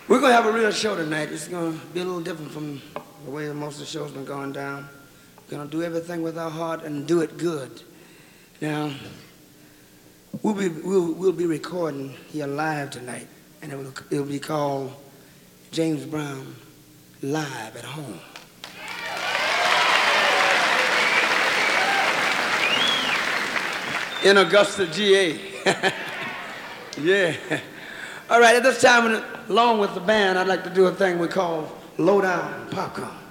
We're going to have a real show tonight. It's going to be a little different from the way most of the show's been going down. We're going to do everything with our heart and do it good. Now, we'll be recording here live tonight, and it'll be called James Brown Live at Home. In Augusta, GA. Yeah. All right, at this time, along with the band, I'd like to do a thing we call Low Down Popcorn.